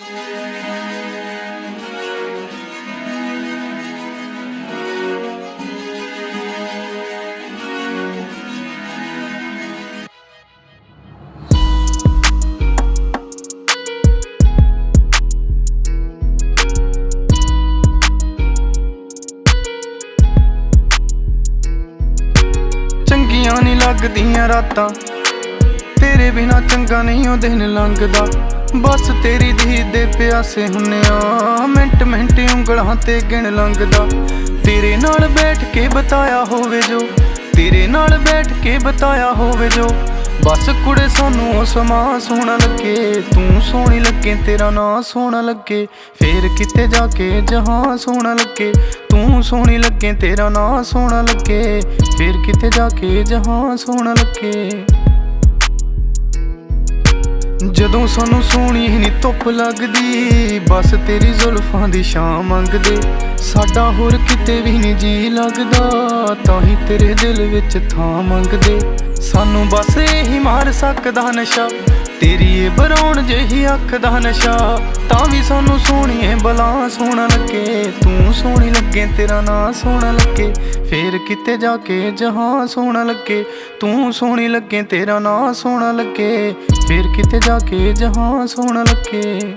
ਚੰਗੀਆਂ ਨਹੀਂ ਲੱਗਦੀਆਂ ਰਾਤਾਂ ਤੇਰੇ ਬਿਨਾ, ਚੰਗਾ ਨਹੀਂ ਉਹ ਦਿਨ ਲੰਘਦਾ। ਬਸ ਤੇਰੀ ਦੀਦ ਦੇ ਪਿਆਸੇ ਹੁੰਨੇ ਆ, ਮਿੰਟ ਮਿੰਟ ਉਂਗਲਾਂ ਤੇ ਗਿਣ ਲੰਘਦਾ। ਤੇਰੇ ਨਾਲ ਬੈਠ ਕੇ ਬਤਾਇਆ ਹੋਵੇ ਜੋ, ਤੇਰੇ ਨਾਲ ਬੈਠ ਕੇ ਬਤਾਇਆ ਹੋਵੇ ਜੋ। ਬਸ ਕੁੜੇ ਸਾਨੂੰ ਉਹ ਸਮਾਂ ਸੋਹਣਾ ਲੱਗੇ, ਤੂੰ ਸੋਹਣੀ ਲੱਗੇ, ਤੇਰਾ ਨਾਂ ਸੋਹਣਾ ਲੱਗੇ। ਫੇਰ ਕਿਤੇ ਜਾ ਕੇ ਜਹਾਂ ਸੋਹਣਾ ਲੱਗੇ, ਤੂੰ ਸੋਹਣੀ ਲੱਗੇ, ਤੇਰਾ ਨਾਂ ਸੋਹਣਾ ਲੱਗੇ। ਫੇਰ ਕਿਤੇ ਜਾ ਕੇ ਜਹਾਂ ਸੋਹਣਾ ਲੱਗੇ। ਜਦੋਂ ਸਾਨੂੰ ਸੋਹਣੀ ਨੀ ਧੁੱਪ ਲੱਗਦੀ, ਬਸ ਤੇਰੀ ਜ਼ੁਲਫਾਂ ਦੀ ਛਾਂ ਮੰਗਦੇ। ਸਾਡਾ ਹੋਰ ਕਿਤੇ ਵੀ ਨੀ ਜੀ ਲੱਗਦਾ, ਤਾਂ ਹੀ ਤੇਰੇ ਦਿਲ ਵਿੱਚ ਥਾਂ ਮੰਗਦੇ। ਸਾਨੂੰ ਬਸ ਇਹੀ ਮਾਰ ਸਕਦਾ ਨਸ਼ਾ, ਤੇਰੀ ਇਹ ਬਰਾਉਣ ਜਿਹੀ ਅੱਖ ਦਾ ਨਸ਼ਾ। ਤਾਂ ਵੀ ਸਾਨੂੰ ਸੋਹਣੀਏ ਬਲਾ ਸੋਹਣਾ ਲੱਗੇ, ਤੂੰ ਸੋਹਣੀ ਲੱਗੇ, ਤੇਰਾ ਨਾਂ ਸੋਹਣਾ ਲੱਗੇ। ਫੇਰ ਕਿਤੇ ਜਾ ਕੇ ਜਹਾਂ ਸੋਹਣਾ ਲੱਗੇ, ਤੂੰ ਸੋਹਣੀ ਲੱਗੇ, ਤੇਰਾ ਨਾਂ ਸੋਹਣਾ ਲੱਗੇ। ਫੇਰ ਕਿਤੇ ਜਾ ਕੇ ਜਹਾਂ ਸੋਹਣਾ ਲੱਗੇ।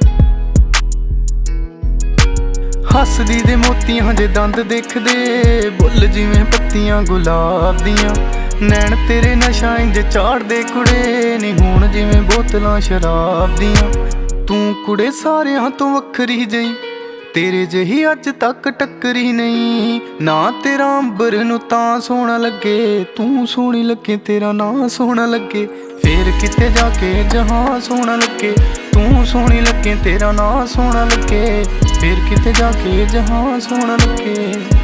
ਹੱਸਦੀ ਦੇ ਮੋਤੀਆਂ ਜੇ ਦੰਦ ਦੇਖਦੇ, ਬੁੱਲ ਜਿਵੇਂ ਪੱਤੀਆਂ ਗੁਲਾਬ ਦੀਆਂ। ਨੈਣ ਤੇਰੇ ਨਸ਼ਾ ਇੰਜ ਚਾੜਦੇ ਕੁੜੇ, ਨੀ ਹੋਣ ਜਿਵੇਂ ਬੋਤਲਾਂ ਸ਼ਰਾਬ ਦੀਆਂ। ਤੂੰ ਕੁੜੇ ਸਾਰਿਆਂ ਤੋਂ ਵੱਖਰੀ ਜਈ, ਤੇਰੇ ਜਿਹੀ ਅੱਜ ਤੱਕ ਟੱਕਰੀ ਨਹੀਂ। ਨਾ ਤੇਰਾ ਅੰਬਰ ਨੂੰ ਤਾਂ ਸੋਹਣਾ ਲੱਗੇ, ਤੂੰ ਸੋਹਣੀ ਲੱਗੇ, ਤੇਰਾ ਨਾਂ ਸੋਹਣਾ ਲੱਗੇ। ਫੇਰ ਕਿਤੇ ਜਾ ਕੇ ਜਹਾਂ ਸੋਹਣਾ ਲੱਗੇ, ਤੂੰ ਸੋਹਣੀ ਲੱਗੇ, ਤੇਰਾ ਨਾਂ ਸੋਹਣਾ ਲੱਗੇ। ਫੇਰ ਕਿਤੇ ਜਾ ਕੇ ਜਹਾਂ ਸੋਹਣਾ ਲੱਗੇ।